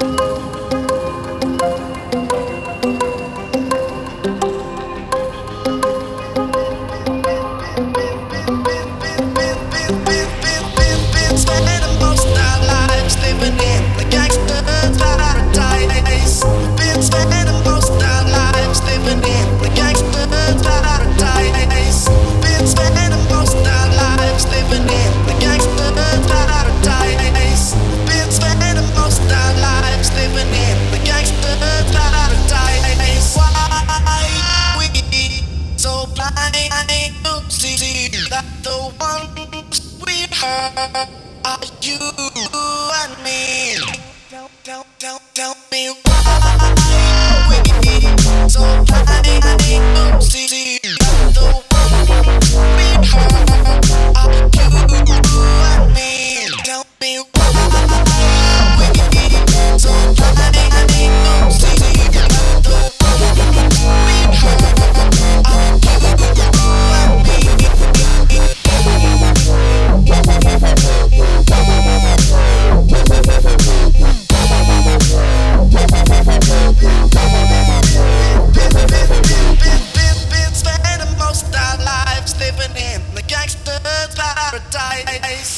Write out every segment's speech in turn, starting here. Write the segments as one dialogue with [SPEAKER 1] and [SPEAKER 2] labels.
[SPEAKER 1] Are you and me? Tell me why we so blind to see the ones we hurt. Are you and me? Tell me why we so blind to see the ones we hurt. Are you and me? Living in the gangster's paradise.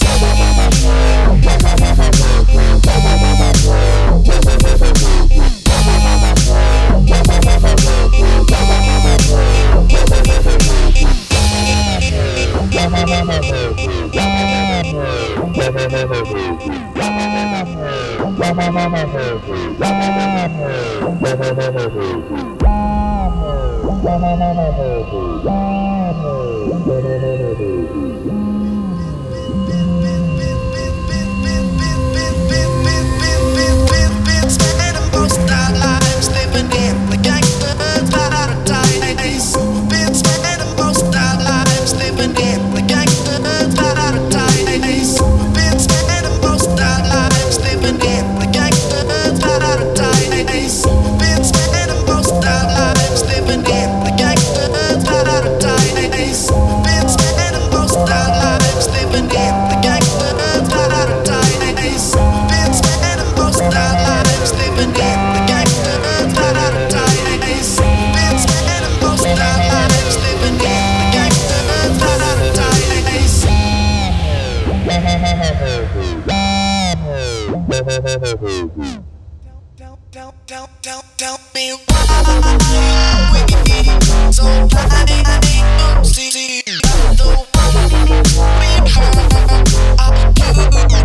[SPEAKER 1] Tell me why we so blind to see the ones we hurt. Are you